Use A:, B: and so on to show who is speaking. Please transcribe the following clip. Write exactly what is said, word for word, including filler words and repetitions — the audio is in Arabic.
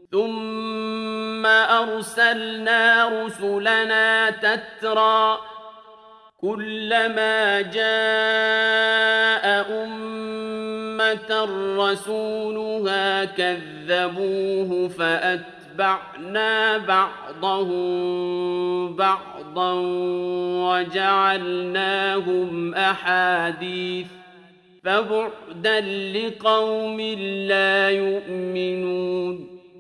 A: ثم أرسلنا رسلنا تترى كلما جاء أمة رسولها كذبوه فأتبعنا بعضهم بعضا وجعلناهم أحاديث فبعدا لقوم لا يؤمنون